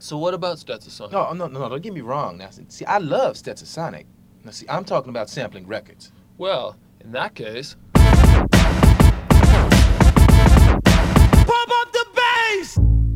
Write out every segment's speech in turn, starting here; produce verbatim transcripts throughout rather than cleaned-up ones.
So what about Stetsasonic? No, no, no, no, don't get me wrong. Now, see, I love Stetsasonic. Now, see, I'm talking about sampling records. Well, in that case... Pump up the bass!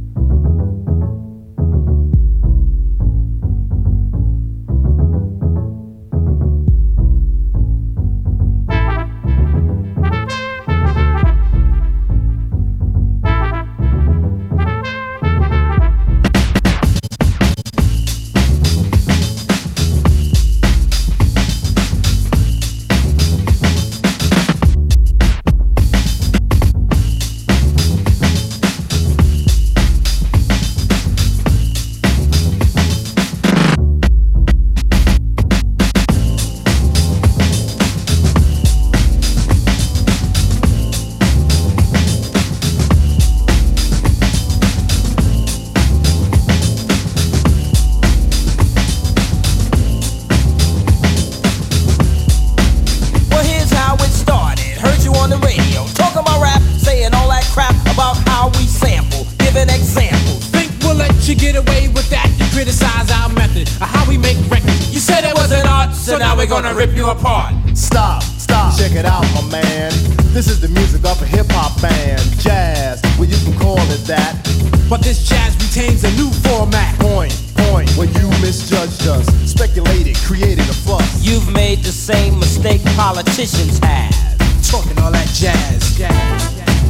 So now we're gonna rip you apart. Stop, stop, check it out, my man. This is the music of a hip-hop band. Jazz, well you can call it that. But this jazz retains a new format. Point, point, when you misjudged us, speculated, created a fuss. You've made the same mistake politicians have. Talking all that jazz, jazz, jazz.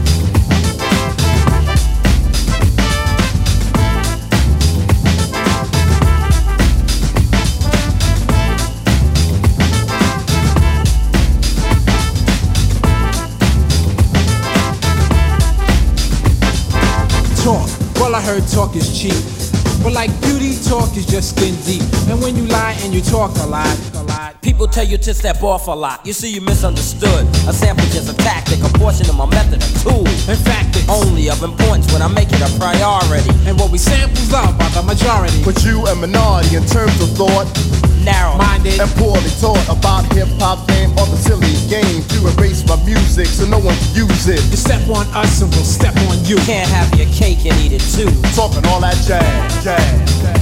Talk, well I heard talk is cheap, but like beauty, talk is just skin deep. And when you lie and you talk a lot, a lot, people tell you to step off a lot. You see, you misunderstood. A sample is a tactic, a portion of my method, a tool. In fact, it's only of importance when I make it a priority. And what we sample's loved by the majority. But you a minority in terms of thought, narrow-minded and poorly taught about hip-hop fame or the silly game to erase my music so no one can use it. You step on us and we'll step on you. Can't have your cake and eat it too. Talking all that jazz, jazz, jazz.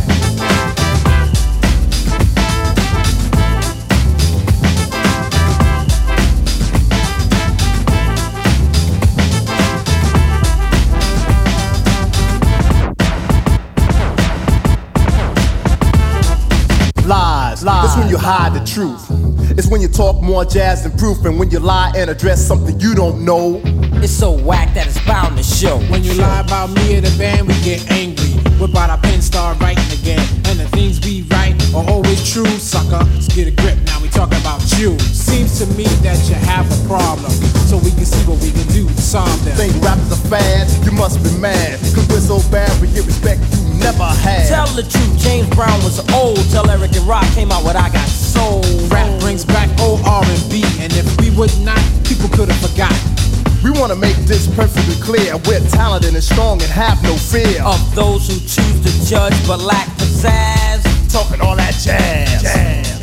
Lies, lies. It's when you hide the truth. It's when you talk more jazz than proof. And when you lie and address something you don't know. It's so whack that it's bound to show. When you lie about me or the band, we get angry. Whip out our pen, start writing again. And the things we write are always true, sucker. Let's get a grip, now we talking about you. Seems to me that you have a problem, so we can see what we can do to solve them. Think rap is a fad? You must be mad. Cause we're so bad we get respect you never had. Tell the truth, James Brown was old. Tell Eric and Rock came out with I Got Soul. Rap brings back old R and B, and if we would not, people could have forgotten. We wanna make this perfectly clear. We're talented and strong and have no fear of those who choose to judge but lack pizzazz. Talking all that jazz, jazz.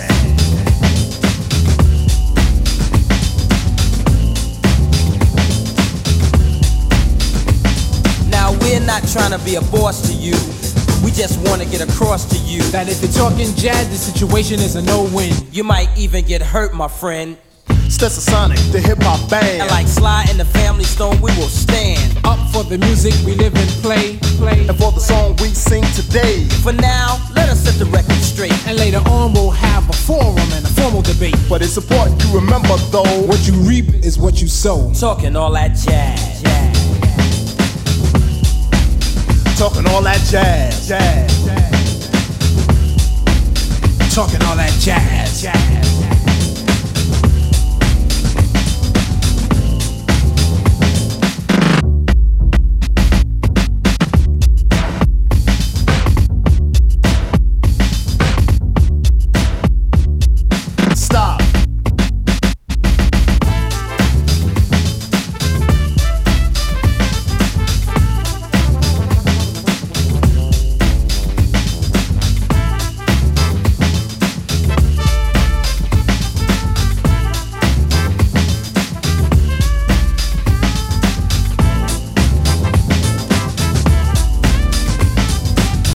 Now we're not trying to be a boss to you. We just want to get across to you that if you're talking jazz, the situation is a no-win. You might even get hurt, my friend. Stetsasonic, the hip-hop band. And like Sly and the Family Stone, we will stand up for the music we live and play, play. And for the song we sing today. For now, let us set the record straight. And later on we'll have a forum and a formal debate. But it's important you remember though, what you reap is what you sow. Talking all that jazz, jazz. Talking all that jazz, jazz, jazz. Talking all that jazz, jazz.